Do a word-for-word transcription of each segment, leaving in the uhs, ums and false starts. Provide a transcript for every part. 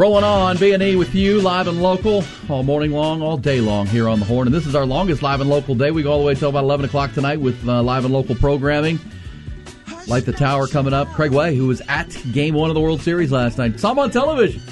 Rolling on, B and E with you, live and local, all morning long, all day long here on the Horn. And this is our longest live and local day. We go all the way till about eleven o'clock tonight with uh, live and local programming. Light the Tower coming up. Craig Way, who was at Game one of the World Series last night. Saw him on television.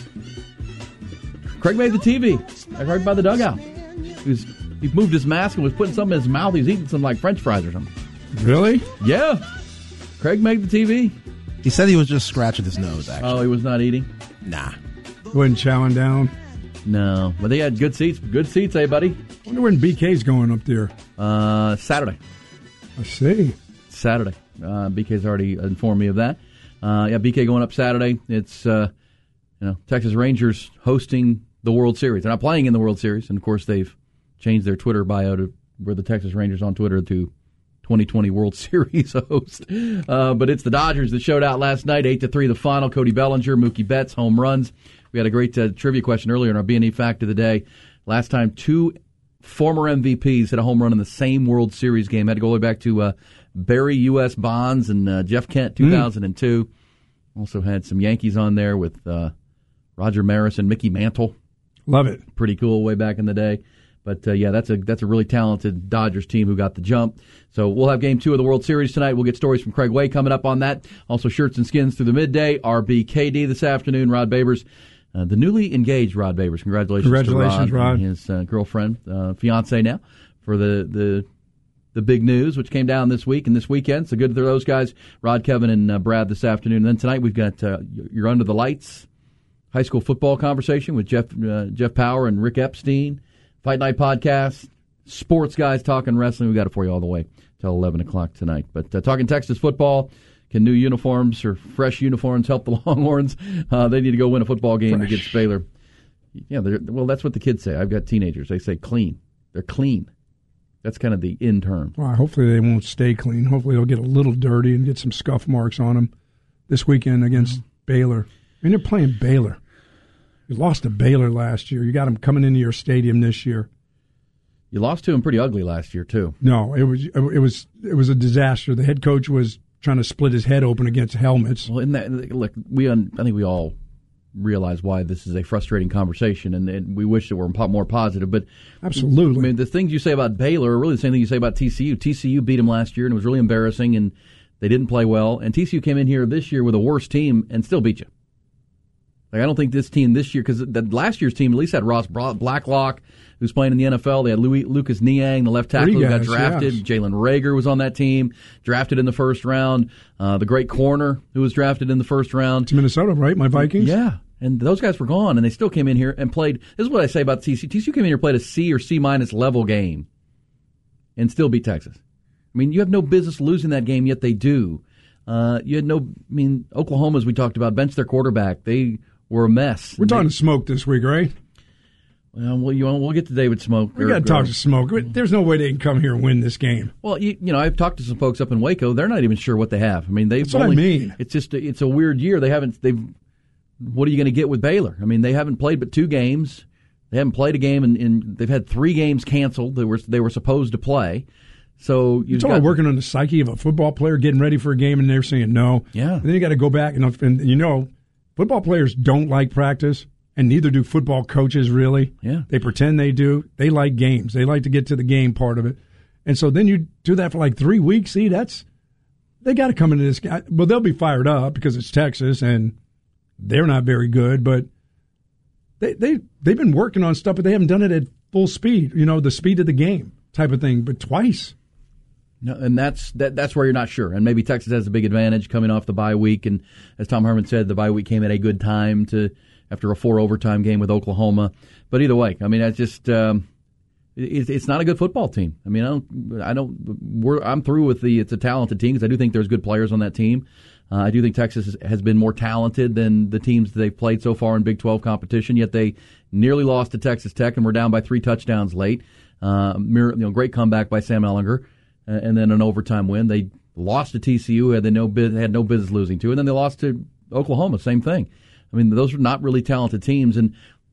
Craig made the T V, right by the dugout. He, was, he moved his mask and was putting something in his mouth. He was eating some like French fries or something. Really? Yeah. Craig made the T V. He said he was just scratching his nose, actually. Oh, he was not eating? Nah. Wasn't chowing down? No. But they had good seats. Good seats, eh, buddy? I wonder when B K's going up there. Uh, Saturday. I see. Saturday. Uh, B K's already informed me of that. Uh, yeah, B K going up Saturday. It's, uh, you know, Texas Rangers hosting the World Series. They're not playing in the World Series, and of course they've changed their Twitter bio to where the Texas Rangers on Twitter to twenty twenty World Series host. Uh, but it's the Dodgers that showed out last night, eight to three the final. Cody Bellinger, Mookie Betts, home runs. We had a great uh, trivia question earlier in our B and E Fact of the Day. Last time two former M V Ps hit a home run in the same World Series game. Had to go all the way back to uh, Barry U S. Bonds and uh, Jeff Kent, two thousand two. Mm. Also had some Yankees on there with uh, Roger Maris and Mickey Mantle. Love it. Pretty cool way back in the day. But, uh, yeah, that's a that's a really talented Dodgers team who got the jump. So we'll have game two of the World Series tonight. We'll get stories from Craig Way coming up on that. Also, Shirts and Skins through the midday. R B K D this afternoon. Rod Babers, uh, the newly engaged Rod Babers. Congratulations, Congratulations to Rod, Rod. and his uh, girlfriend, uh, fiance now, for the, the the big news, which came down this week and this weekend. So good for those guys, Rod, Kevin, and uh, Brad this afternoon. And then tonight we've got uh, You're Under the Lights, high school football conversation with Jeff uh, Jeff Power and Rick Epstein. Fight Night Podcast, sports guys talking wrestling. We got it for you all the way till eleven o'clock tonight. But uh, talking Texas football, can new uniforms or fresh uniforms help the Longhorns? Uh, they need to go win a football game fresh. against Baylor. Yeah, well, that's what the kids say. I've got teenagers. They say clean. They're clean. That's kind of the in term. Well, hopefully they won't stay clean. Hopefully they'll get a little dirty and get some scuff marks on them this weekend against mm-hmm. Baylor. I mean, they're playing Baylor. You lost to Baylor last year. You got them coming into your stadium this year. You lost to them pretty ugly last year too. No, it was it was it was a disaster. The head coach was trying to split his head open against helmets. Well, in that, look, we I think we all realize why this is a frustrating conversation, and, and we wish that we're more positive. But absolutely, I mean, the things you say about Baylor are really the same thing you say about T C U. T C U beat them last year, and it was really embarrassing, and they didn't play well. And T C U came in here this year with a worse team and still beat you. Like, I don't think this team this year, because last year's team at least had Ross Blacklock, who's playing in the N F L. They had Louis, Lucas Niang, the left tackle, who got drafted. Yes. Jalen Reagor was on that team, drafted in the first round. Uh, the great corner, who was drafted in the first round. It's Minnesota, right? My Vikings? Yeah. And those guys were gone, and they still came in here and played. This is what I say about T C U. T C U came in here and played a C or C-minus level game and still beat Texas. I mean, you have no business losing that game, yet they do. Uh, you had no, I mean, Oklahoma, as we talked about, benched their quarterback. They were a mess. We're talking they, Smoke this week, right? Well, we'll, you, we'll get to David Smoke. We got to talk to Smoke. There's no way they can come here and win this game. Well, you, you know, I've talked to some folks up in Waco. They're not even sure what they have. I mean, they've That's what only, I mean. It's just a, it's a weird year. They haven't. They've. What are you going to get with Baylor? I mean, they haven't played but two games. They haven't played a game, and, and they've had three games canceled. They were they were supposed to play. So you're talking about working on the psyche of a football player, getting ready for a game, and they're saying no. Yeah. And then you got to go back and, and you know, football players don't like practice, and neither do football coaches really. Yeah. They pretend they do. They like games. They like to get to the game part of it. And so then you do that for like three weeks. See, that's they got to come into this. Well, they'll be fired up because it's Texas and they're not very good, but they they they've been working on stuff, but they haven't done it at full speed. You know, the speed of the game type of thing. But twice. No, and that's that, that's where you're not sure. And maybe Texas has a big advantage coming off the bye week. And as Tom Herman said, the bye week came at a good time to after a four overtime game with Oklahoma. But either way, I mean, that's just um, it, it's not a good football team. I mean, I don't, I don't. We're, I'm through with the it's a talented team because I do think there's good players on that team. Uh, I do think Texas has been more talented than the teams that they've played so far in Big twelve competition. Yet they nearly lost to Texas Tech and were down by three touchdowns late. Uh, you know, great comeback by Sam Ehlinger. And then an overtime win. They lost to T C U, had they no had no business losing to, and then they lost to Oklahoma. Same thing. I mean, those are not really talented teams, and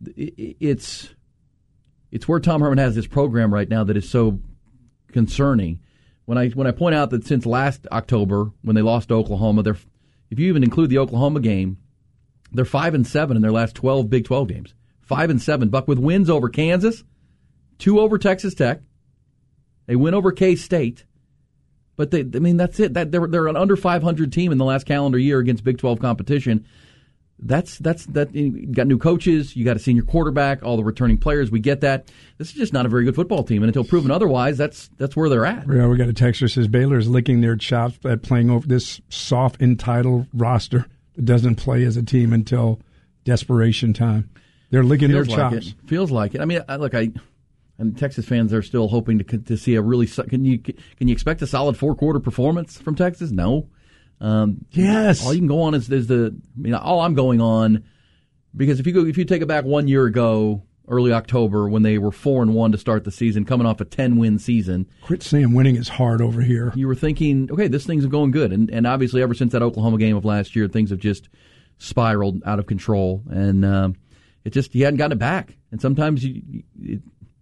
it's it's where Tom Herman has this program right now that is so concerning. When I when I point out that since last October, when they lost to Oklahoma, they're if you even include the Oklahoma game, They're five and seven in their last twelve Big twelve games. Five and seven, Buck, with wins over Kansas, two over Texas Tech. They win over K-State. But they, I mean, that's it. That they're they're an under five hundred team in the last calendar year against Big twelve competition. That's that's that. You got new coaches. You got a senior quarterback. All the returning players. We get that. This is just not a very good football team, and until proven otherwise, that's that's where they're at. Yeah, we got a text that says Baylor is licking their chops at playing over this soft entitled roster that doesn't play as a team until desperation time. They're licking Feels their like chops. It. Feels like it. I mean, I, look, I and Texas fans are still hoping to to see a really. Can you can you expect a solid four quarter performance from Texas? No. Um, yes. All you can go on is, is the. I mean, all I'm going on, because if you go, if you take it back one year ago, early October, when they were four and one to start the season, coming off a ten win season. Quit saying winning is hard over here. You were thinking, okay, this thing's going good, and and obviously ever since that Oklahoma game of last year, things have just spiraled out of control, and um, it just you hadn't gotten it back. And sometimes you, it,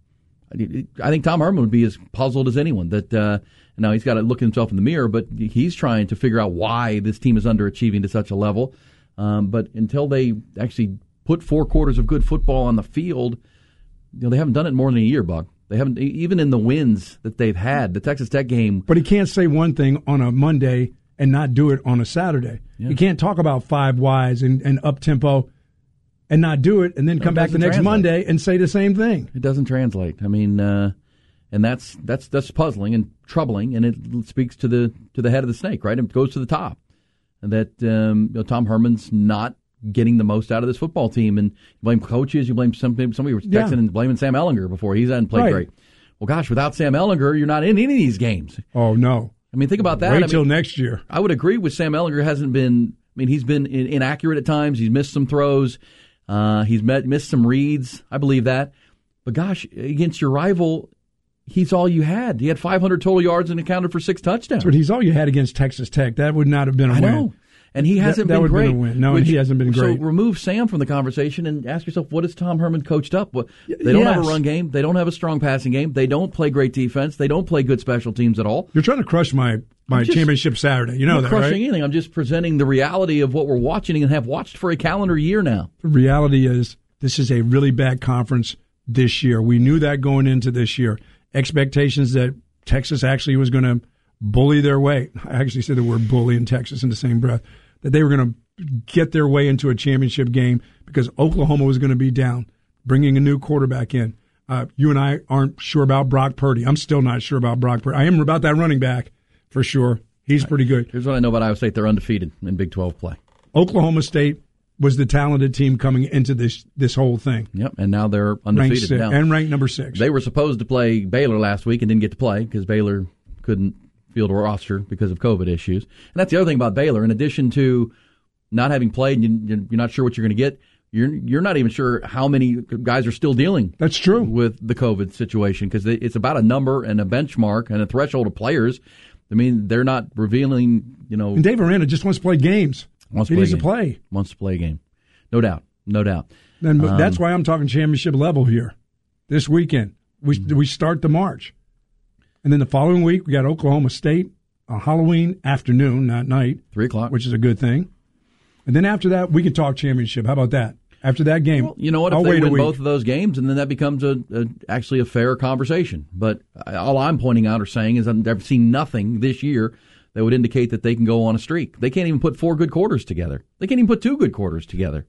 it, I think Tom Herman would be as puzzled as anyone that. Uh, Now, he's got to look at himself in the mirror, but he's trying to figure out why this team is underachieving to such a level. Um, but until they actually put four quarters of good football on the field, you know, they haven't done it more than a year, Buck. They haven't, even in the wins that they've had, the Texas Tech game. But he can't say one thing on a Monday and not do it on a Saturday. Yeah. He can't talk about five wides and, and up-tempo and not do it and then come back the next translate. Monday and say the same thing. It doesn't translate. I mean, uh, and that's that's that's puzzling and troubling, and it speaks to the to the head of the snake, right? It goes to the top, and that um, you know, Tom Herman's not getting the most out of this football team. And you blame coaches, you blame some somebody was texting Yeah. and blaming Sam Ehlinger before he's hadn't played Right. great. Well, gosh, without Sam Ehlinger, you're not in any of these games. Oh, no. I mean, think about that. Wait I till mean, next year. I would agree with Sam Ehlinger. Hasn't been. I mean, he's been in, inaccurate at times. He's missed some throws. Uh, he's met, missed some reads. I believe that. But gosh, against your rival, he's all you had. He had five hundred total yards and accounted for six touchdowns. But he's all you had against Texas Tech. That would not have been a I win. know. And he hasn't that, that been would great. Have been a win. No, Which, he hasn't been great. So remove Sam from the conversation and ask yourself, what has Tom Herman coached up? What, they don't yes. have a run game. They don't have a strong passing game. They don't play great defense. They don't play good special teams at all. You're trying to crush my, my just- championship Saturday. You know I'm that, not crushing right? anything. I'm just presenting the reality of what we're watching and have watched for a calendar year now. The reality is this is a really bad conference this year. We knew that going into this year. Expectations that Texas actually was going to bully their way. I actually said the word bully in Texas in the same breath. That they were going to get their way into a championship game because Oklahoma was going to be down, bringing a new quarterback in. Uh, you and I aren't sure about Brock Purdy. I'm still not sure about Brock Purdy. I am about that running back for sure. He's pretty good. Here's what I know about Iowa State. They're undefeated in Big twelve play. Oklahoma State was the talented team coming into this this whole thing. Yep, and now they're Ranked undefeated. six, Now, and ranked number six. they were supposed to play Baylor last week and didn't get to play because Baylor couldn't field a roster because of COVID issues. And that's the other thing about Baylor. In addition to not having played, and you, you're not sure what you're going to get. You're you're not even sure how many guys are still dealing. That's true. With the COVID situation because it's about a number and a benchmark and a threshold of players. I mean, they're not revealing. You know, And Dave Aranda just wants to play games. wants he to play needs a to game. play. Wants to play a game. No doubt. No doubt. And Um, that's why I'm talking championship level here. This weekend, we Mm-hmm. we start the March, and then the following week we got Oklahoma State on Halloween afternoon, not night, Three o'clock. which is a good thing. And then after that, we can talk championship. How about that? After that game, Well, you know what? If I'll they wait a win week. both of those games, and then that becomes a, a actually a fair conversation. But all I'm pointing out or saying is I've seen nothing this year that would indicate that they can go on a streak. They can't even put four good quarters together. They can't even put two good quarters together.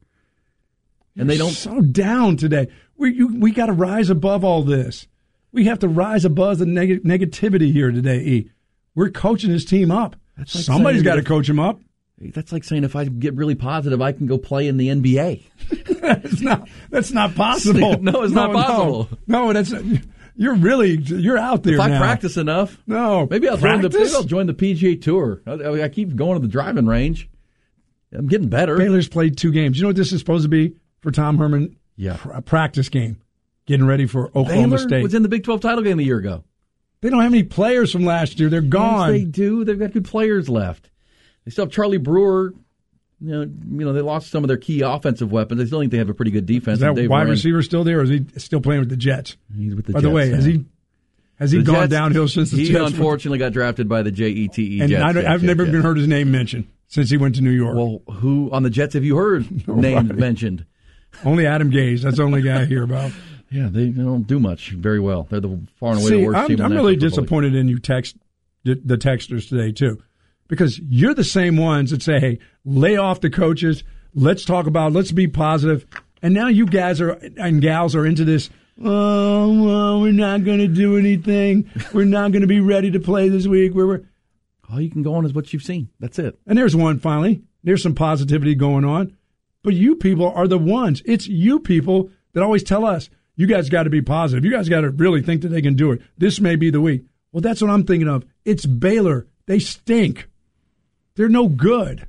And they don't. So down today. We you, we got to rise above all this. We have to rise above the neg- negativity here today. E, we're coaching this team up. That's like Somebody's saying got to that- coach him up. That's like saying if I get really positive, I can go play in the N B A. That's not. That's not possible. No, it's not possible. No, no, that's. You're really. You're out there If I now. practice enough, No, maybe I'll join the practice? maybe I'll join the P G A Tour. I, I keep going to the driving range. I'm getting better. Baylor's played two games. You know what this is supposed to be for Tom Herman? Yeah. A practice game, getting ready for Oklahoma Baylor State. was in the Big twelve title game a year ago. They don't have any players from last year. They're gone. Yes, they do. They've got good players left. They still have Charlie Brewer. You know, you know, they lost some of their key offensive weapons. I still think they have a pretty good defense. Is that And Dave wide Moran, receiver still there, or is he still playing with the Jets? He's with the By Jets. the way, has now. he has he The gone Jets- downhill since the he Jets? unfortunately got drafted by the J E T E and Jets. I don't, Jets, I've never Jets, even heard his name mentioned. since he went to New York. Well, who on the Jets have you heard named mentioned? Only Adam Gase. That's the only guy I hear about. Yeah, they, they don't do much very well. They're the far and away See, the worst I'm, team. I'm in the really National Football disappointed in you text the texters today too, because you're the same ones that say, "Hey, lay off the coaches. Let's talk about. Let's be positive." And now you guys are and gals are into this. Oh, well, we're not going to do anything. We're not going to be ready to play this week. We're, we're all you can go on is what you've seen. That's it. And there's one finally. There's some positivity going on. But you people are the ones. It's you people that always tell us, you guys got to be positive. You guys got to really think that they can do it. This may be the week. Well, that's what I'm thinking of. It's Baylor. They stink. They're no good.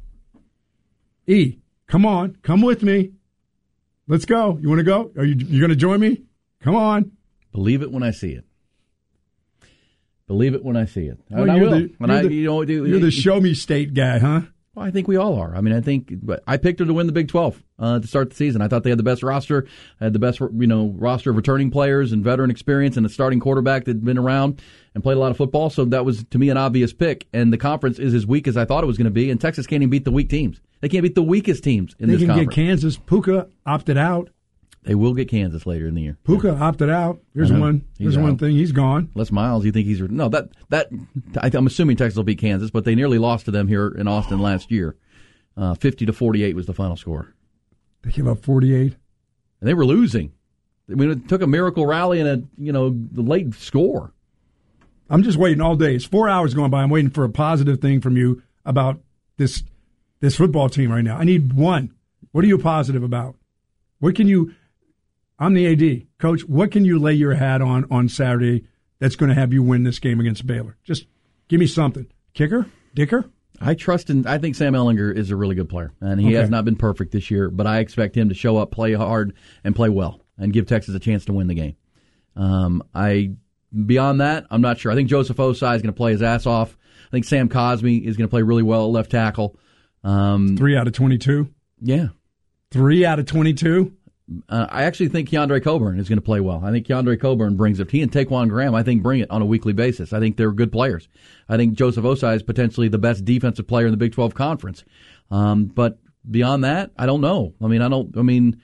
E, come on. Come with me. Let's go. You want to go? Are you you going to join me? Come on. Believe it when I see it. Believe it when I see it. Well, and I you're will. the, when you're I, the, you know, do, you're the show me state guy, huh? Well, I think we all are. I mean, I think but I picked them to win the Big twelve uh, to start the season. I thought they had the best roster, had the best you know roster of returning players and veteran experience, and a starting quarterback that had been around and played a lot of football. So that was to me an obvious pick. And the conference is as weak as I thought it was going to be. And Texas can't even beat the weak teams. They can't beat the weakest teams in they this can conference. Get Kansas. Puka opted out. They will get Kansas later in the year. Puka opted out. There's one. There's He's one out. thing. He's gone. Les Miles, you think he's no that that I, I'm assuming Texas will beat Kansas, but they nearly lost to them here in Austin last year. Uh, Fifty to forty-eight was the final score. They gave up forty-eight, and they were losing. I mean, it took a miracle rally and a you know the late score. I'm just waiting all day. It's four hours going by. I'm waiting for a positive thing from you about this this football team right now. I need one. What are you positive about? What can you? I'm the A D. Coach, what can you lay your hat on on Saturday that's going to have you win this game against Baylor? Just give me something. Kicker? Dicker? I trust in. I think Sam Ehlinger is a really good player, and he okay. has not been perfect this year, but I expect him to show up, play hard, and play well, and give Texas a chance to win the game. Um, I Beyond that, I'm not sure. I think Joseph Osai is going to play his ass off. I think Sam Cosmi is going to play really well at left tackle. Um, Three out of twenty-two? Yeah. Three out of twenty-two? Uh, I actually think Keandre Coburn is going to play well. I think Keandre Coburn brings it. He and Taquan Graham, I think, bring it on a weekly basis. I think they're good players. I think Joseph Osai is potentially the best defensive player in the Big twelve Conference. Um, but beyond that, I don't know. I mean, I don't. I mean,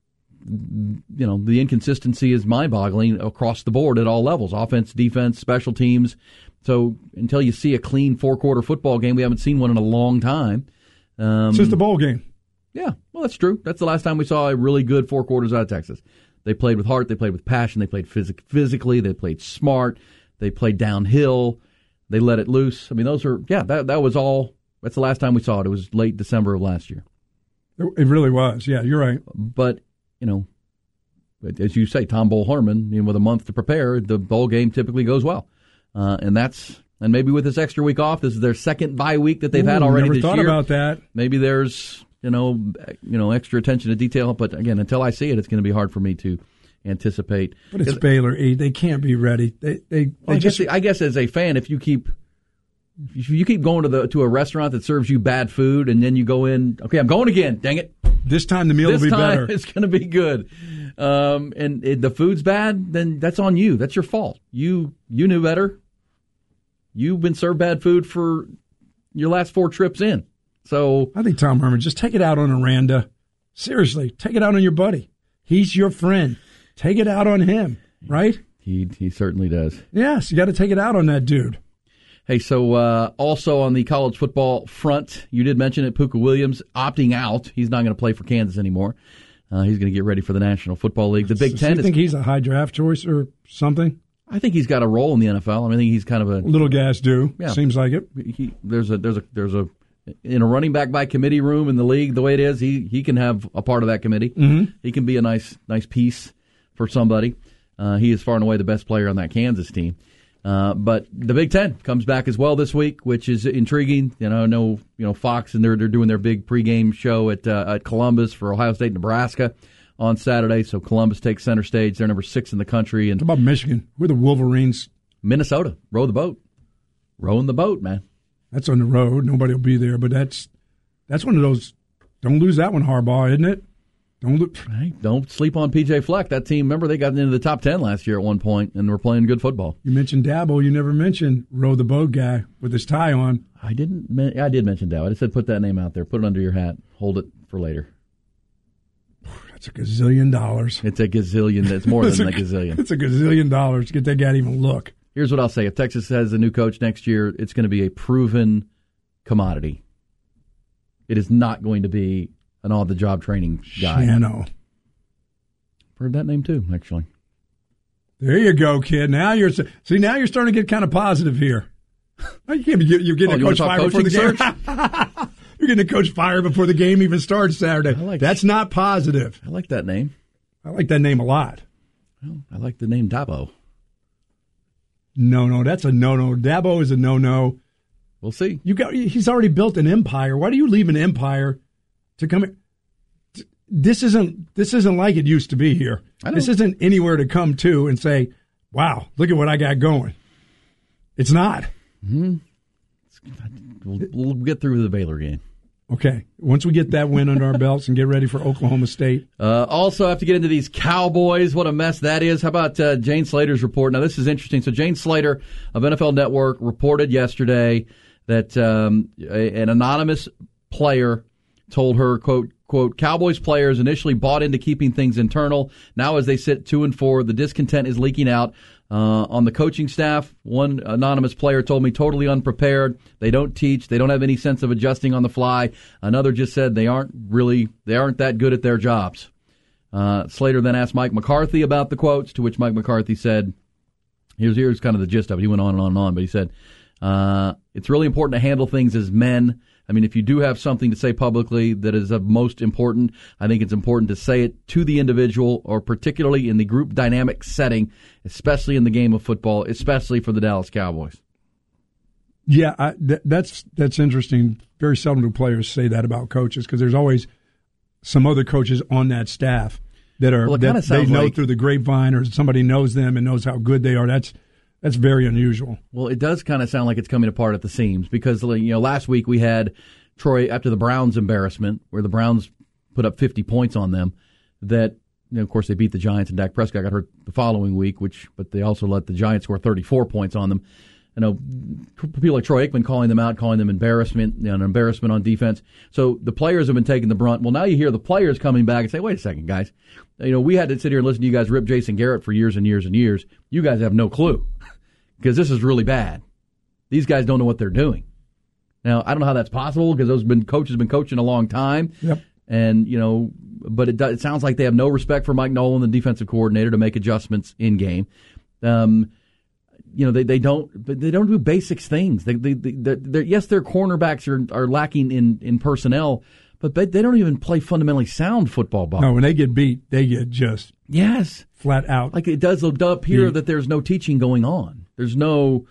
you know, the inconsistency is mind-boggling across the board at all levels: offense, defense, special teams. So until you see a clean four-quarter football game, we haven't seen one in a long time. Um, Since the bowl game. Yeah, well, that's true. That's the last time we saw a really good four quarters out of Texas. They played with heart. They played with passion. They played phys- physically. They played smart. They played downhill. They let it loose. I mean, those are, yeah, that that was all. That's the last time we saw it. It was late December of last year. It really was. Yeah, you're right. But, you know, as you say, Tom Bull-Harmon, you know, with a month to prepare, the bowl game typically goes well. Uh, and that's, and maybe with this extra week off, this is their second bye week that they've Ooh, had already never this thought year. About that. Maybe there's, you know, you know, extra attention to detail. But again, until I see it, it's going to be hard for me to anticipate. But it's Baylor. E. They can't be ready. They, they, well, they I just. Guess, I guess as a fan, if you keep, if you keep going to the to a restaurant that serves you bad food, and then you go in, okay, I'm going again. Dang it! This time the meal this will be time better. It's going to be good. Um, and it, the food's bad, then that's on you. That's your fault. You you knew better. You've been served bad food for your last four trips in. So I think Tom Herman, just take it out on Aranda. Seriously, take it out on your buddy. He's your friend. Take it out on him, right? He he certainly does. Yes, you got to take it out on that dude. Hey, so uh, also on the college football front, you did mention it, Puka Williams opting out. He's not going to play for Kansas anymore. Uh, he's going to get ready for the National Football League. The Big So Ten. you is, think he's a high draft choice or something? I think he's got a role in the N F L. I mean, I think he's kind of a little guys do. Yeah. Seems like it. He, there's a there's a there's a in a running back by committee room in the league. The way it is, he he can have a part of that committee. Mm-hmm. He can be a nice nice piece for somebody. Uh, he is far and away the best player on that Kansas team. Uh, but the Big Ten comes back as well this week, which is intriguing. You know, I know you know Fox and they're they're doing their big pregame show at uh, at Columbus for Ohio State, Nebraska on Saturday. So Columbus takes center stage. They're number six in the country. And what about Michigan? We're the Wolverines. Minnesota, row the boat, rowing the boat, man. That's on the road. Nobody will be there, but that's that's one of those. Don't lose that one, Harbaugh, isn't it? Don't look. Hey, don't sleep on P J Fleck. That team, remember, they got into the top ten last year at one point and were playing good football. You mentioned Dabo. You never mentioned Row the Boat guy with his tie on. I didn't. I did mention Dabo. I just said put that name out there. Put it under your hat. Hold it for later. That's a gazillion dollars. It's a gazillion. It's more than a, a gazillion. It's a gazillion dollars to get that guy to even look. Here's what I'll say. If Texas has a new coach next year, it's going to be a proven commodity. It is not going to be an all-the-job training guy. Shano. Heard that name too, actually. There you go, kid. Now you're see. Now you're starting to get kind of positive here. You can't be. You're getting oh, a coach fired before the game. You're getting a coach fired before the game even starts Saturday. Like That's that. not positive. I like that name. I like that name a lot. Well, I like the name Dabo. No, no, that's a no-no. Dabo is a no-no. We'll see. You got. He's already built an empire. Why do you leave an empire to come in? This isn't this isn't like it used to be here. This isn't anywhere to come to and say, wow, look at what I got going. It's not. Mm-hmm. We'll, we'll get through the Baylor game. Okay. Once we get that win under our belts and get ready for Oklahoma State. Uh, also, I have to get into these Cowboys. What a mess that is. How about uh, Jane Slater's report? Now, this is interesting. So Jane Slater of N F L Network reported yesterday that um, a, an anonymous player told her, quote, quote, Cowboys players initially bought into keeping things internal. Now as they sit two and four, the discontent is leaking out. Uh, on the coaching staff, one anonymous player told me totally unprepared. They don't teach. They don't have any sense of adjusting on the fly. Another just said they aren't really, they aren't that good at their jobs. Uh, Slater then asked Mike McCarthy about the quotes, to which Mike McCarthy said, here's, here's kind of the gist of it. He went on and on and on, but he said, uh, it's really important to handle things as men. I mean, if you do have something to say publicly that is of most important, I think it's important to say it to the individual, or particularly in the group dynamic setting, especially in the game of football, especially for the Dallas Cowboys. Yeah, I, th- that's that's interesting. Very seldom do players say that about coaches, because there's always some other coaches on that staff that are well, that they know like, through the grapevine, or somebody knows them and knows how good they are. That's That's very unusual. Well, it does kind of sound like it's coming apart at the seams, because, you know, last week we had Troy, after the Browns embarrassment, where the Browns put up fifty points on them, that, you know, of course, they beat the Giants, and Dak Prescott got hurt the following week, which, but they also let the Giants score thirty-four points on them. You know, people like Troy Aikman calling them out, calling them embarrassment, you know, an embarrassment on defense. So the players have been taking the brunt. Well, now you hear the players coming back and say, wait a second, guys. You know, we had to sit here and listen to you guys rip Jason Garrett for years and years and years. You guys have no clue, because this is really bad. These guys don't know what they're doing. Now, I don't know how that's possible, because those been coaches have been coaching a long time. Yep. And, you know, but it, does, it sounds like they have no respect for Mike Nolan, the defensive coordinator, to make adjustments in game. Um, you know, they, they don't they don't do basics things. They, they, they, they're, yes, their cornerbacks are, are lacking in, in personnel, but they, they don't even play fundamentally sound football ball. No, when they get beat, they get just yes flat out. Like it does appear yeah. that there's no teaching going on. There's no.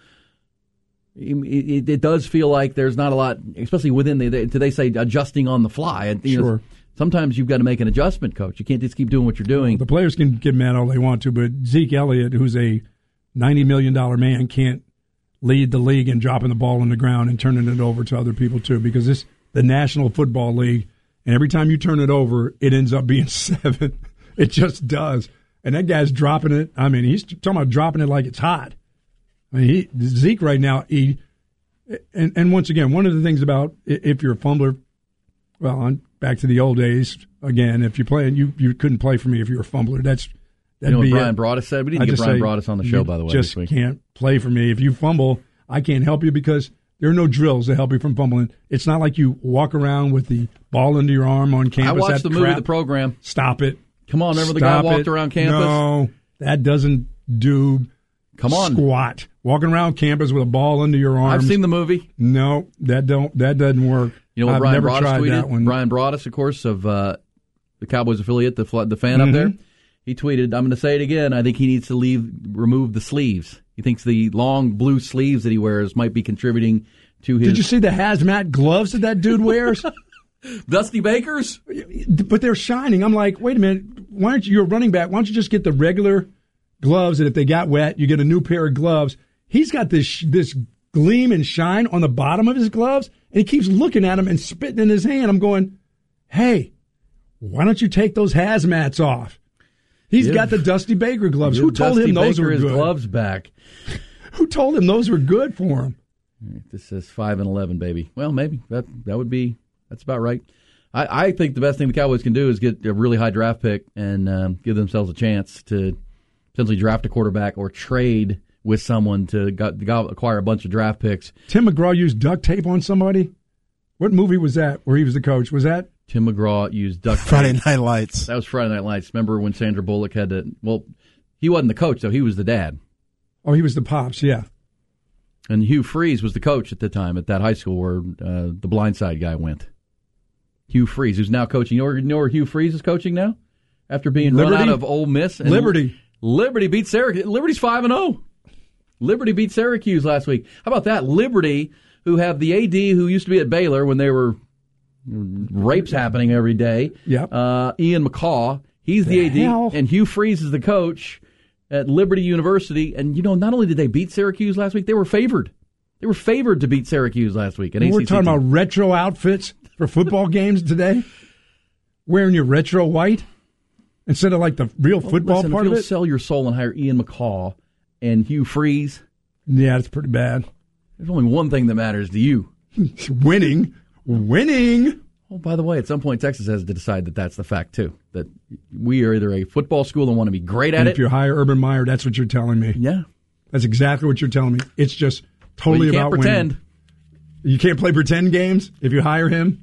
It, it, it does feel like there's not a lot, especially within the. They, they say adjusting on the fly. You sure. know, sometimes you've got to make an adjustment, coach. You can't just keep doing what you're doing. The players can get mad all they want to, but Zeke Elliott, who's a ninety million dollars man, can't lead the league in dropping the ball on the ground and turning it over to other people too, because this the National Football League, and every time you turn it over, it ends up being seven. It just does. And that guy's dropping it. I mean, he's talking about dropping it like it's hot. I mean, he, Zeke right now, he, and, and once again, one of the things about if you're a fumbler, well, on, back to the old days, again, if you play, you, you couldn't play for me if you were a fumbler. That's You know what Brian Broaddus said? We need to get Brian Broaddus on the show, by the way. You just can't play for me. If you fumble, I can't help you, because there are no drills to help you from fumbling. It's not like you walk around with the ball under your arm on campus. I watched that the movie, crap. The Program. Stop it. Come on, remember Stop the guy walked it. around campus? No, that doesn't do Come on. squat. Walking around campus with a ball under your arm. I've seen the movie. No, that don't that doesn't work. You know what I've Brian never Broaddus tried tweeted? that one. Brian Broaddus, of course, of uh, the Cowboys affiliate, the the fan mm-hmm. up there. He tweeted, I'm going to say it again, I think he needs to leave, remove the sleeves. He thinks the long blue sleeves that he wears might be contributing to his... Did you see the hazmat gloves that that dude wears? Dusty Baker's? But they're shining. I'm like, wait a minute. Why aren't you, you're a running back, why don't you just get the regular gloves, and if they got wet, you get a new pair of gloves. He's got this this gleam and shine on the bottom of his gloves, and he keeps looking at them and spitting in his hand. I'm going, hey, why don't you take those hazmats off? He's Give, got the Dusty Baker gloves. Who told Dusty him those Baker were his good? gloves back. Who told him those were good for him? This says five and eleven, baby. Well, maybe that that would be that's about right. I, I think the best thing the Cowboys can do is get a really high draft pick and um, give themselves a chance to potentially draft a quarterback or trade with someone to go, go acquire a bunch of draft picks. Tim McGraw used duct tape on somebody. What movie was that where he was the coach? Was that Tim McGraw used duct tape? Friday Night Lights. That was Friday Night Lights. Remember when Sandra Bullock had to? Well, he wasn't the coach though. He was the dad. Oh, he was the pops. Yeah. And Hugh Freeze was the coach at the time at that high school where uh, the Blindside guy went. Hugh Freeze, who's now coaching. You know where, you know where Hugh Freeze is coaching now? After being Liberty? run out of Ole Miss. And Liberty. Liberty beat Syracuse. Liberty's five and oh. Liberty beat Syracuse last week. How about that? Liberty, who have the A D who used to be at Baylor when there were rapes happening every day. Yep. Uh, Ian McCaw, he's the, The A D. hell? And Hugh Freeze is the coach at Liberty University. And, you know, not only did they beat Syracuse last week, they were favored. They were favored to beat Syracuse last week. At We're A C C talking team. about retro outfits for football games today? Wearing your retro white instead of like the real Well, football listen, part if of you'll it? sell your soul and hire Ian McCaw and Hugh Freeze, Yeah, it's pretty bad. there's only one thing that matters to you. Winning. Winning. Oh, by the way, at some point, Texas has to decide that that's the fact, too. That we are either a football school and want to be great at And it. if you hire Urban Meyer, that's what you're telling me. Yeah. That's exactly what you're telling me. It's just Well, totally you can't about pretend. winning. You can't play pretend games if you hire him?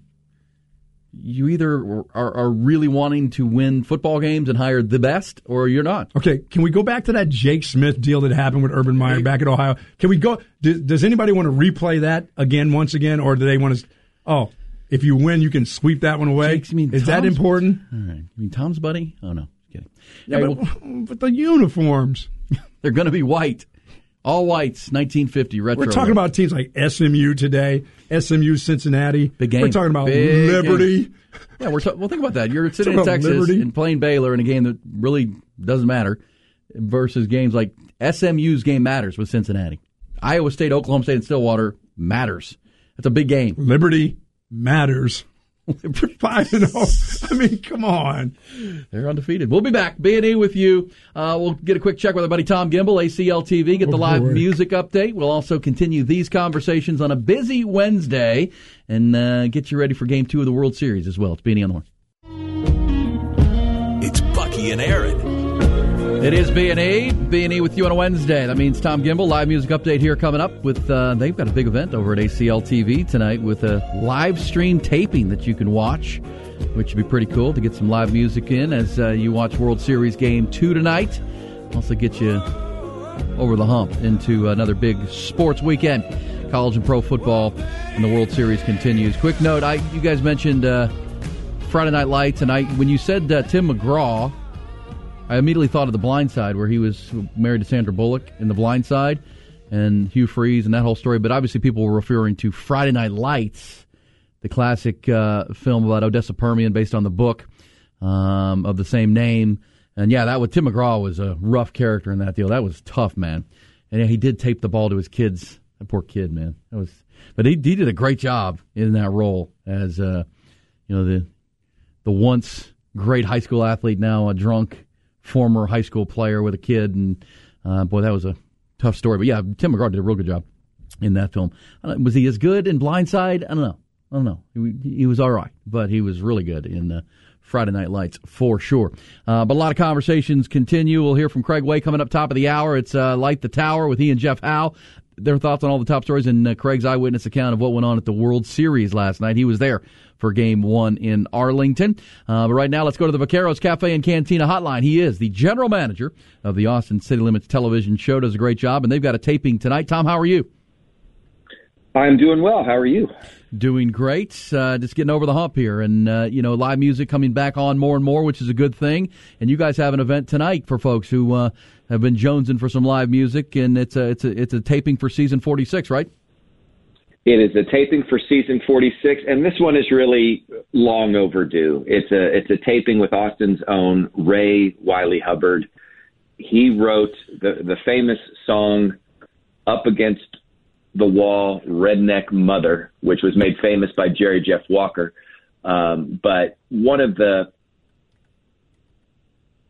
You either are, are really wanting to win football games and hire the best, or you're not. Okay, can we go back to that Jake Smith deal that happened with Urban Meyer back at Ohio? Can we go? Does, does anybody want to replay that again, once again, or do they want to? Oh, if you win, you can sweep that one away. Jake's, you mean Is that Tom's- important? All right. You mean Tom's buddy? Oh, no. Kidding. Yeah, Yeah, but, well, but the uniforms. they're going to be white. All whites, nineteen fifty retro. We're talking about teams like S M U today, S M U Cincinnati. Big game. We're talking about Big Liberty. game. Yeah, we're ta- well. Think about that. You're sitting in Talking about Texas Liberty. and playing Baylor in a game that really doesn't matter, versus games like S M U's game matters with Cincinnati. Iowa State, Oklahoma State, and Stillwater matters. That's a big game. Liberty matters. Five and oh. I mean, come on. They're undefeated. We'll be back. B and E with you. Uh, we'll get a quick check with our buddy Tom Gimbel, A C L T V, get the Oh, live boy. music update. We'll also continue these conversations on a busy Wednesday and uh, get you ready for Game two of the World Series as well. It's B and E on the Horn. It's Bucky and Aaron. It is B and E. B and E with you on a Wednesday. That means Tom Gimbel, live music update here coming up with, uh, they've got a big event over at A C L T V tonight with a live stream taping that you can watch, which would be pretty cool to get some live music in as uh, you watch World Series Game two tonight. Also get you over the hump into another big sports weekend. College and pro football and the World Series continues. Quick note, I you guys mentioned uh, Friday Night Lights, and I when you said uh, Tim McGraw, I immediately thought of The Blind Side, where he was married to Sandra Bullock in The Blind Side, and Hugh Freeze and that whole story. But obviously people were referring to Friday Night Lights, the classic uh, film about Odessa Permian based on the book um, of the same name. And, yeah, that was, Tim McGraw was a rough character in that deal. That was tough, man. And yeah, he did tape the ball to his kids. That poor kid, man. That was, But he, he did a great job in that role as, uh, you know, the the once great high school athlete, now a drunk former high school player with a kid, and uh, boy, that was a tough story. But yeah, Tim McGraw did a real good job in that film. I don't- Was he as good in Blind Side? I don't know. I don't know. He, he was all right, but he was really good in uh, Friday Night Lights for sure. Uh, but a lot of conversations continue. We'll hear from Craig Way coming up top of the hour. It's uh, Light the Tower with he and Jeff Howe. Their thoughts on all the top stories and uh, Craig's eyewitness account of what went on at the World Series last night. He was there for Game One in Arlington. Uh, but right now, let's go to the Vaqueros Cafe and Cantina Hotline. He is the general manager of the Austin City Limits television show. Does a great job, and they've got a taping tonight. Tom, how are you? I'm doing well. How are you? Doing great. Uh, just getting over the hump here, and uh, you know, live music coming back on more and more, which is a good thing. And you guys have an event tonight for folks who uh, have been jonesing for some live music, and it's a it's a it's a taping for season forty-six, right? It is a taping for season forty-six, and this one is really long overdue. It's a it's a taping with Austin's own Ray Wiley Hubbard. He wrote the the famous song "Up Against the Wall, Redneck Mother," which was made famous by Jerry Jeff Walker. Um, but one of the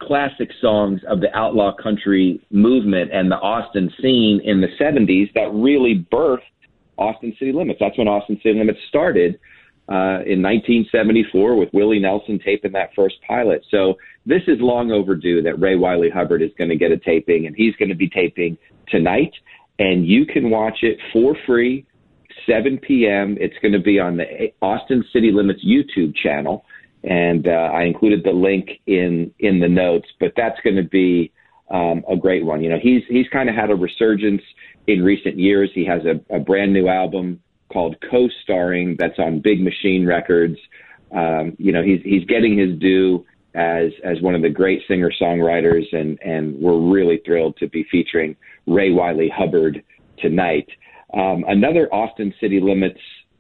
classic songs of the outlaw country movement and the Austin scene in the seventies that really birthed Austin City Limits. That's when Austin City Limits started uh, in nineteen seventy-four with Willie Nelson taping that first pilot. So this is long overdue that Ray Wiley Hubbard is going to get a taping, and he's going to be taping tonight. And you can watch it for free, seven p.m. It's going to be on the Austin City Limits YouTube channel. And uh, I included the link in, in the notes, but that's going to be um, a great one. You know, he's he's kind of had a resurgence in recent years. He has a, a brand new album called Co-Starring that's on Big Machine Records. Um, you know, he's he's getting his due as as one of the great singer-songwriters, and, and we're really thrilled to be featuring Ray Wiley Hubbard tonight. Um, another Austin City Limits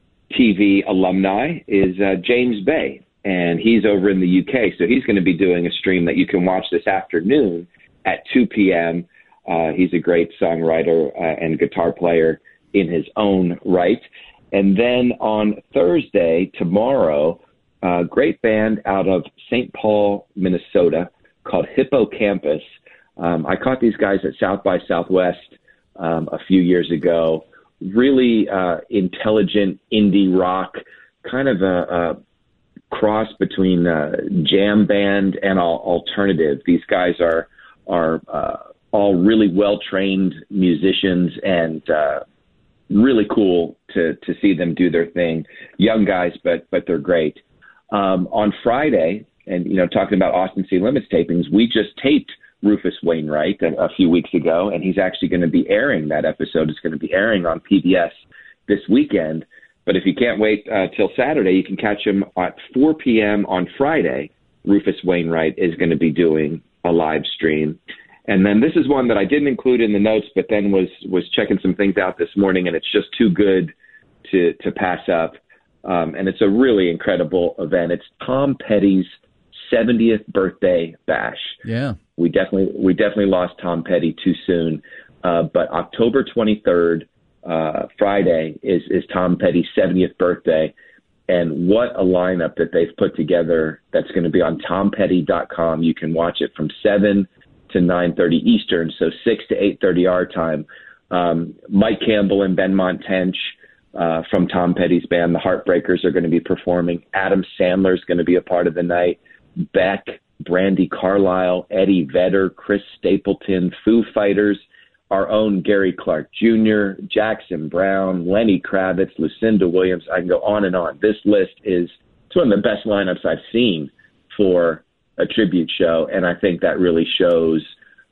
T V alumni is uh, James Bay. And he's over in the U K, so he's going to be doing a stream that you can watch this afternoon at two p.m. Uh, he's a great songwriter uh, and guitar player in his own right. And then on Thursday, tomorrow, a great band out of Saint Paul, Minnesota called Hippocampus. Um, I caught these guys at South by Southwest um, a few years ago. Really uh, intelligent indie rock, kind of a, a cross between uh, jam band and all alternative. These guys are are uh, all really well trained musicians, and uh, really cool to to see them do their thing. Young guys, but but they're great. Um, on Friday, and you know, talking about Austin City Limits tapings, we just taped Rufus Wainwright a, a few weeks ago, and he's actually going to be airing that episode. It's going to be airing on P B S this weekend. But if you can't wait uh, till Saturday, you can catch him at four p.m. on Friday. Rufus Wainwright is going to be doing a live stream. And then this is one that I didn't include in the notes, but then was was checking some things out this morning, and it's just too good to, to pass up. Um, and it's a really incredible event. It's Tom Petty's seventieth birthday bash. Yeah. We definitely we definitely lost Tom Petty too soon. Uh, but October twenty-third, Uh, Friday is, is Tom Petty's seventieth birthday, and what a lineup that they've put together. That's going to be on tom petty dot com. You can watch it from seven to nine thirty Eastern, so six to eight thirty our time. Um, Mike Campbell and Benmont Tench uh, from Tom Petty's band, the Heartbreakers, are going to be performing. Adam Sandler is going to be a part of the night. Beck, Brandi Carlile, Eddie Vedder, Chris Stapleton, Foo Fighters, our own Gary Clark Junior, Jackson Brown, Lenny Kravitz, Lucinda Williams. I can go on and on. This list is it's one of the best lineups I've seen for a tribute show, and I think that really shows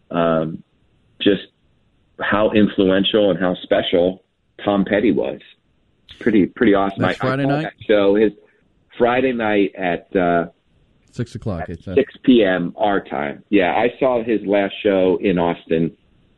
um, just how influential and how special Tom Petty was. Pretty, pretty awesome. That's I, Friday I night? That show is Friday night at uh, Six o'clock. at It's, uh, six p.m. our time. Yeah, I saw his last show in Austin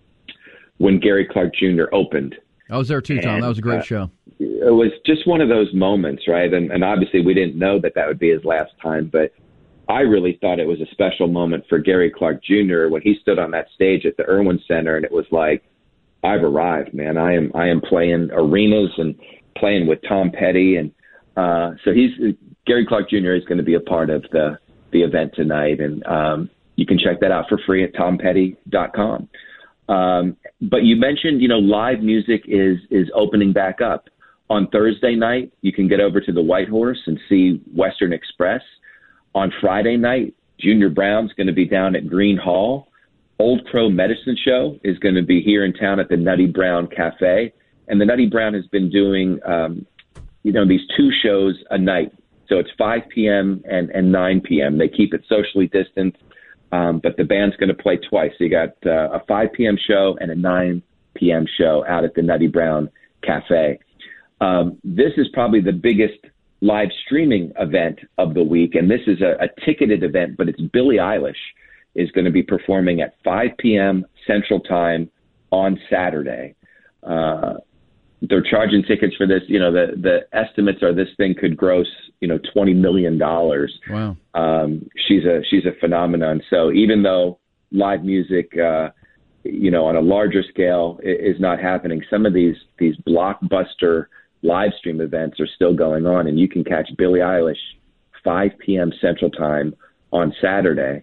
when Gary Clark Junior opened. I was there too, Tom. And, that was a great uh, show. It was just one of those moments, right? And, and obviously we didn't know that that would be his last time, but I really thought it was a special moment for Gary Clark Junior when he stood on that stage at the Irwin Center, and it was like, I've arrived, man. I am I am playing arenas and playing with Tom Petty, and uh, so he's Gary Clark Junior is going to be a part of the the event tonight, and um, you can check that out for free at tom petty dot com. Um, but you mentioned, you know, live music is is opening back up. On Thursday night, you can get over to the White Horse and see Western Express. On Friday night, Junior Brown's going to be down at Green Hall. Old Crow Medicine Show is going to be here in town at the Nutty Brown Cafe. And the Nutty Brown has been doing, um, you know, these two shows a night. So it's five p.m. and, and nine p.m. They keep it socially distanced, um, but the band's going to play twice. So you got uh, a five p.m. show and a nine p.m. show out at the Nutty Brown Cafe. Um, this is probably the biggest live streaming event of the week, and this is a, a ticketed event, but it's Billie Eilish is going to be performing at five p.m. Central Time on Saturday. Uh, they're charging tickets for this. You know, the, the estimates are this thing could gross, you know, twenty million dollars. Wow. Um, she's a, she's a phenomenon. So even though live music, uh, you know, on a larger scale is not happening, some of these, these blockbuster live stream events are still going on, and you can catch Billie Eilish five p.m. Central Time on Saturday.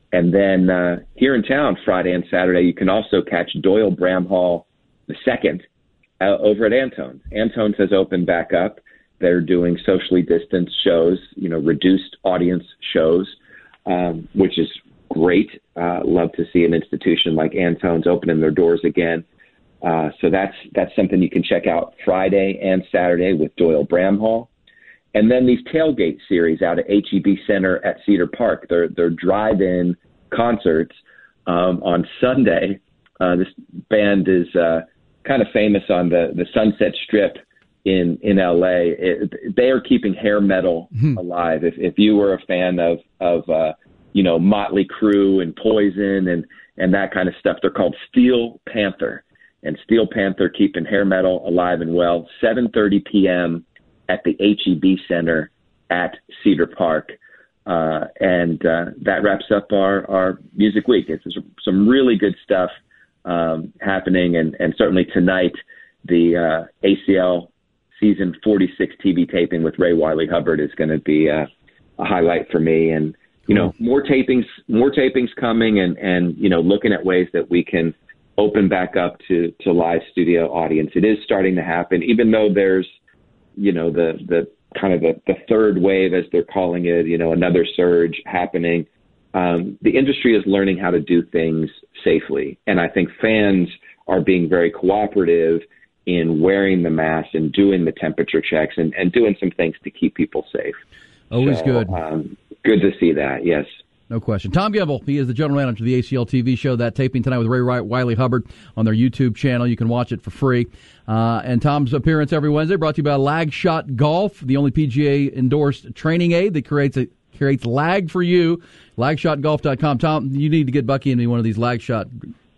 And then uh, here in town, Friday and Saturday, you can also catch Doyle Bramhall the second uh, over at Antone's. Antone's has opened back up. They're doing socially distanced shows, you know, reduced audience shows, um, which is great. Uh, love to see an institution like Antone's opening their doors again. Uh, so that's that's something you can check out Friday and Saturday with Doyle Bramhall. And then these tailgate series out at H E B Center at Cedar Park. They're, they're drive-in concerts um, on Sunday. Uh, this band is uh, kind of famous on the, the Sunset Strip in, in L A. It, they are keeping hair metal hmm. alive. If, if you were a fan of, of uh, you know, Motley Crue and Poison and, and that kind of stuff, they're called Steel Panther. And Steel Panther keeping hair metal alive and well, seven thirty p.m. at the H E B Center at Cedar Park. Uh, and uh, that wraps up our, our music week. It's some really good stuff um, happening. And, and certainly tonight, the uh, A C L season forty-six T V taping with Ray Wiley Hubbard is going to be a, a highlight for me. And, you know, more tapings, more tapings coming and, and, you know, looking at ways that we can open back up to, to live studio audience. It is starting to happen, even though there's, you know, the, the kind of the, the third wave, as they're calling it, you know, another surge happening. Um, the industry is learning how to do things safely. And I think fans are being very cooperative in wearing the mask and doing the temperature checks and, and doing some things to keep people safe. Always so, good. Um, good to see that, yes. No question. Tom Gimbel, he is the general manager of the A C L T V show. That taping tonight with Ray Wiley Hubbard on their YouTube channel. You can watch it for free. Uh, and Tom's appearance every Wednesday brought to you by Lag Shot Golf, the only P G A-endorsed training aid that creates a, creates lag for you. lag shot golf dot com. Tom, you need to get Bucky into one of these Lag Shot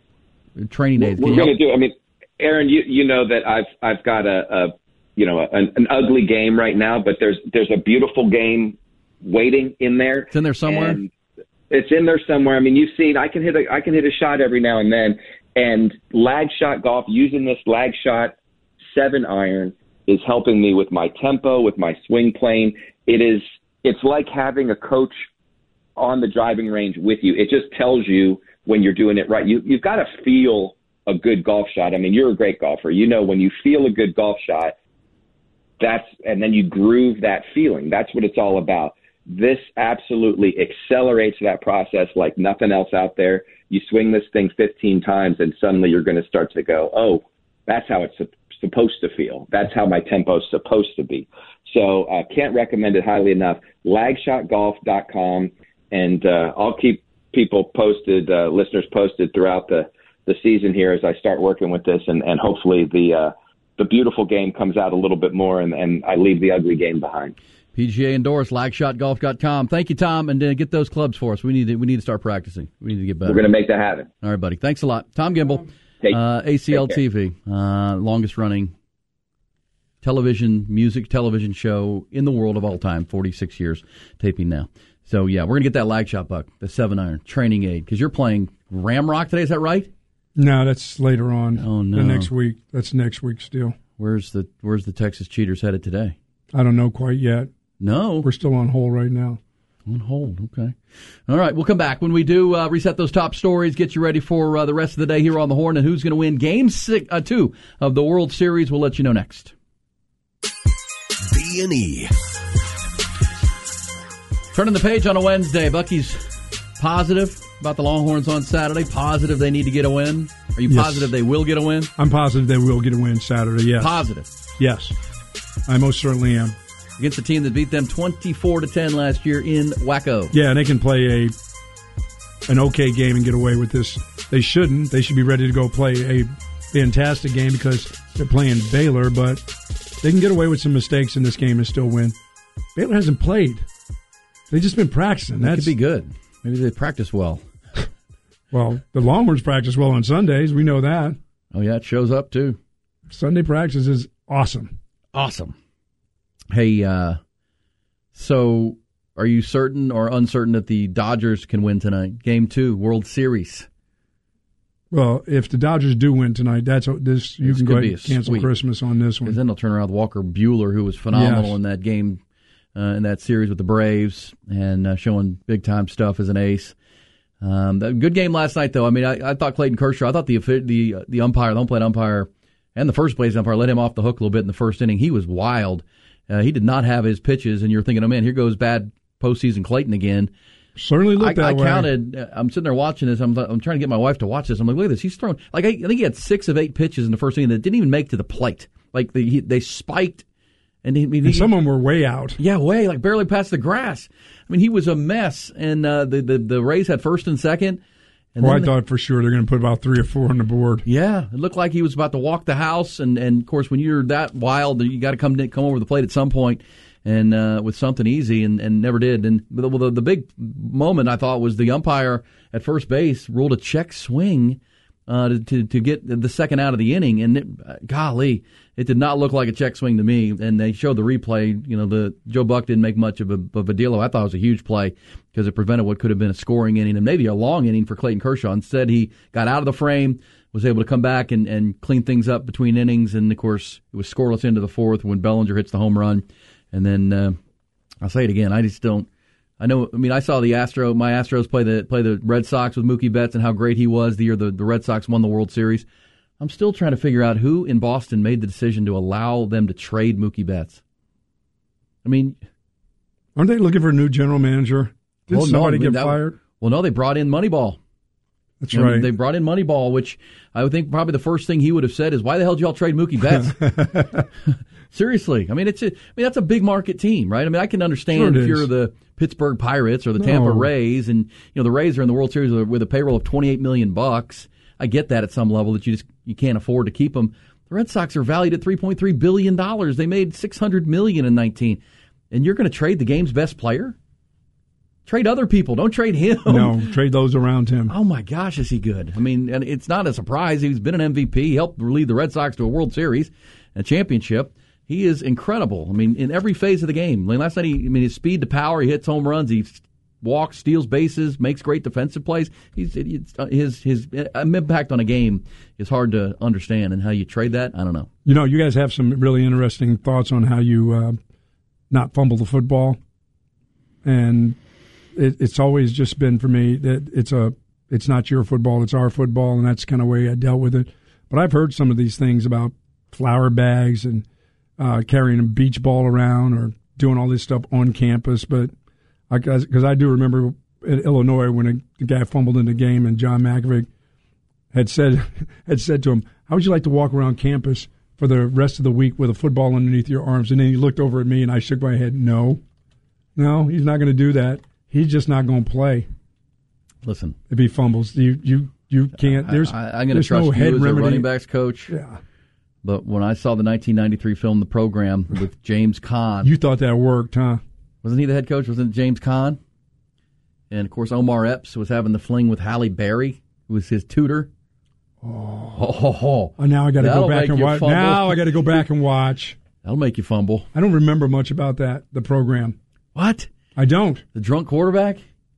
training aids. We're going to do. I mean, Aaron, you you know that I've I've got a, a you know an, an ugly game right now, but there's there's a beautiful game waiting in there. It's in there somewhere. And it's in there somewhere. I mean, you've seen I can hit a I can hit a shot every now and then. And Lag Shot Golf, using this Lag Shot seven iron, is helping me with my tempo, with my swing plane. It is it's like having a coach on the driving range with you. It just tells you when you're doing it right. You you've got to feel a good golf shot. I mean, you're a great golfer. You know, when you feel a good golf shot, that's and then you groove that feeling. That's what it's all about. This absolutely accelerates that process like nothing else out there. You swing this thing fifteen times and suddenly you're going to start to go, oh, that's how it's supposed to feel. That's how my tempo is supposed to be. So I uh, can't recommend it highly enough. lag shot golf dot com. And uh, I'll keep people posted, uh, listeners posted throughout the, the season here as I start working with this. And, and hopefully the uh, the beautiful game comes out a little bit more and, and I leave the ugly game behind. P G A endorsed, lag shot golf dot com. Thank you, Tom, and uh, get those clubs for us. We need to, we need to start practicing. We need to get better. We're going to make that happen. All right, buddy. Thanks a lot. Tom Gimbel, take, uh, A C L T V, uh, longest running television, music television show in the world of all time, forty-six years, taping now. So, yeah, we're going to get that lag shot, Buck, the seven iron, training aid, because you're playing Ramrock today. Is that right? No, that's later on. Oh, no. The next week. That's next week still. Where's the Where's the Texas Cheaters headed today? I don't know quite yet. No. We're still on hold right now. On hold, okay. All right, we'll come back. When we do, uh, reset those top stories, get you ready for uh, the rest of the day here on the Horn, and who's going to win Game six, uh, two of the World Series. We'll let you know next. B and E. Turning the page on a Wednesday. Bucky's positive about the Longhorns on Saturday. Positive they need to get a win. Are you yes. positive they will get a win? I'm positive they will get a win Saturday, yes. Positive? Yes. I most certainly am. Against a team that beat them twenty-four to ten last year in Waco. Yeah, and they can play a an okay game and get away with this. They shouldn't. They should be ready to go play a fantastic game because they're playing Baylor, but they can get away with some mistakes in this game and still win. Baylor hasn't played. They've just been practicing. That That's, could be good. Maybe they practice well. Well, the Longhorns practice well on Sundays. We know that. Oh, yeah, it shows up, too. Sunday practice is awesome. Awesome. Hey, uh, so are you certain or uncertain that the Dodgers can win tonight? Game two, World Series. Well, if the Dodgers do win tonight, that's this. You this can go ahead and cancel sweep. Christmas on this one. Because then they'll turn around with Walker Buehler, who was phenomenal yes. in that game, uh, in that series with the Braves, and uh, showing big-time stuff as an ace. Um, the, good game last night, though. I mean, I, I thought Clayton Kershaw, I thought the the the umpire, the home plate umpire, and the first base umpire let him off the hook a little bit in the first inning. He was wild. Uh, he did not have his pitches, and you're thinking, oh, man, here goes bad postseason Clayton again. Certainly looked I, that I way. counted. I'm sitting there watching this. I'm, I'm trying to get my wife to watch this. I'm like, look at this. He's thrown. Like, I, I think he had six of eight pitches in the first inning that didn't even make to the plate. Like, they, he, they spiked. And, he, and he, some of them were way out. Yeah, way, like barely past the grass. I mean, he was a mess. And uh, the, the, the Rays had first and second. And Well, I they, thought for sure they're going to put about three or four on the board. Yeah, it looked like he was about to walk the house. And, and of course, when you're that wild, you got to come come over the plate at some point and uh, with something easy, and, and never did. And the, the, the big moment, I thought, was the umpire at first base ruled a check swing uh, to, to to get the second out of the inning. And, it, uh, golly, it did not look like a check swing to me. And they showed the replay. You know, the Joe Buck didn't make much of a, of a deal. I thought it was a huge play because it prevented what could have been a scoring inning and maybe a long inning for Clayton Kershaw. Instead, he got out of the frame, was able to come back and, and clean things up between innings. And, of course, it was scoreless into the fourth when Bellinger hits the home run. And then uh, I'll say it again. I just don't. I know. I mean, I saw the Astro. My Astros play the play the Red Sox with Mookie Betts and how great he was the year the, the Red Sox won the World Series. I'm still trying to figure out who in Boston made the decision to allow them to trade Mookie Betts. I mean, aren't they looking for a new general manager? Did well, somebody no, I mean, get that, fired? Well, no, they brought in Moneyball. That's you know, right. They brought in Moneyball, which I would think probably the first thing he would have said is, "Why the hell did y'all trade Mookie Betts?" Seriously, I mean, it's a, I mean that's a big market team, right? I mean, I can understand Sure if you're is. the Pittsburgh Pirates or the No. Tampa Rays, and you know the Rays are in the World Series with a, with a payroll of twenty-eight million bucks. I get that at some level that you just you can't afford to keep them. The Red Sox are valued at three point three billion dollars. They made six hundred million dollars in nineteen, and you're going to trade the game's best player? Trade other people. Don't trade him. No, trade those around him. Oh, my gosh, is he good? I mean, and it's not a surprise. He's been an M V P. He helped lead the Red Sox to a World Series, a championship. He is incredible. I mean, in every phase of the game. I mean, last night, he, I mean, his speed to power, he hits home runs, he walks, steals bases, makes great defensive plays. He's it's, his his impact on a game is hard to understand, and how you trade that, I don't know. You know, you guys have some really interesting thoughts on how you uh, not fumble the football, and it, it's always just been for me that it's a it's not your football, it's our football, and that's kind of the way I dealt with it. But I've heard some of these things about flour bags and uh, carrying a beach ball around or doing all this stuff on campus, but because I do remember in Illinois when a, the guy fumbled in the game and John Malkovich had said had said to him, "How would you like to walk around campus for the rest of the week with a football underneath your arms?" And then he looked over at me and I shook my head. No, no, he's not going to do that. He's just not going to play. Listen, if he fumbles, you you you can't. There's I, I'm going to trust no you head as remedy. a running backs coach. Yeah. But when I saw the nineteen ninety-three film, The Program, with James Caan. You thought that worked, huh? Wasn't he the head coach? Wasn't it James Caan? And, of course, Omar Epps was having the fling with Halle Berry, who was his tutor. Oh, oh, oh. oh now I got to go back and watch. Fumble. Now I got to go back and watch. That'll make you fumble. I don't remember much about that, the program. What? I don't. The drunk quarterback?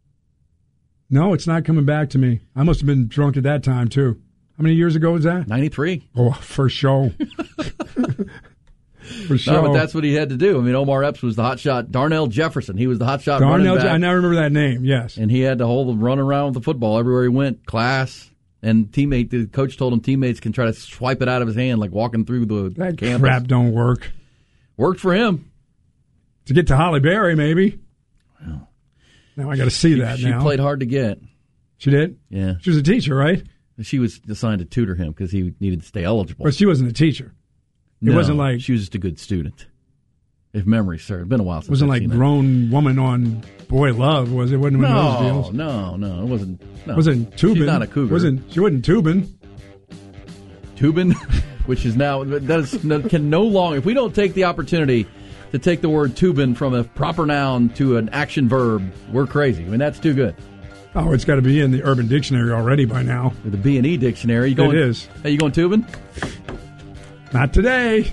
No, it's not coming back to me. I must have been drunk at that time, too. How many years ago was that? ninety-three. Oh, for sure. For sure. No, but that's what he had to do. I mean, Omar Epps was the hot shot. Darnell Jefferson, he was the hot shot Darnell, running back. I now remember that name, yes. And he had to hold run around with the football everywhere he went, class. And teammate, the coach told him teammates can try to swipe it out of his hand like walking through the that campus. Crap don't work. Worked for him. To get to Halle Berry, maybe. Wow. Now I got to see she, that she now. She played hard to get. She did? Yeah. She was a teacher, right? She was assigned to tutor him because he needed to stay eligible. But she wasn't a teacher. It no, wasn't like... She was just a good student. If memory serves. It's been a while since It wasn't I've like seen grown that. Woman on Boy Love, was it? Wasn't one no, of those deals? No, no, it wasn't. No. Wasn't tubing. She's not a cougar. Wasn't, she wasn't tubing. Tubin, which is now, that is, can no longer, if we don't take the opportunity to take the word tubin from a proper noun to an action verb, we're crazy. I mean, that's too good. Oh, it's got to be in the Urban Dictionary already by now. With the B and E dictionary. You going, it is. Hey, you going tubin? Not today.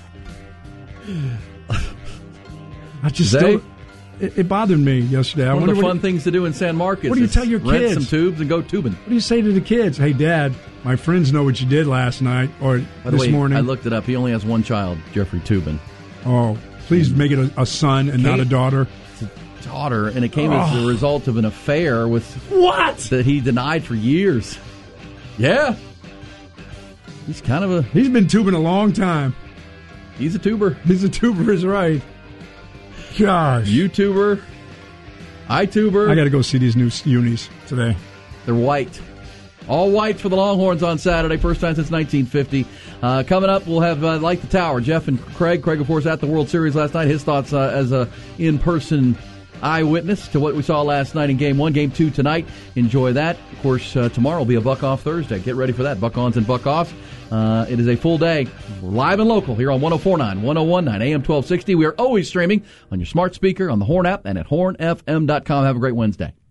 I just Today? still, it, it bothered me yesterday. I One of wonder the what fun you, things to do in San Marcos. What do you is tell your rent kids? some tubes and go tubing. What do you say to the kids? Hey, Dad, my friends know what you did last night or By the this way, morning. I looked it up. He only has one child, Jeffrey Tubin. Oh, please make it a, a son and not a daughter. daughter, and it came oh. as a result of an affair with what that he denied for years. Yeah, he's kind of a he's been tubing a long time. He's a tuber. He's a tuber, is right. Gosh, YouTuber, iTuber. I got to go see these new unis today. They're white. All white for the Longhorns on Saturday, first time since nineteen fifty. Uh, coming up, we'll have uh, Like the Tower, Jeff and Craig. Craig, of course, at the World Series last night. His thoughts uh, as a in-person eyewitness to what we saw last night in Game One. Game Two tonight. Enjoy that. Of course, uh, tomorrow will be a Buck Off Thursday. Get ready for that. Buck Ons and Buck Offs. Uh, it is a full day. We're live and local here on one oh four point nine, one oh one point nine, A M twelve sixty. We are always streaming on your smart speaker, on the Horn app, and at horn f m dot com. Have a great Wednesday.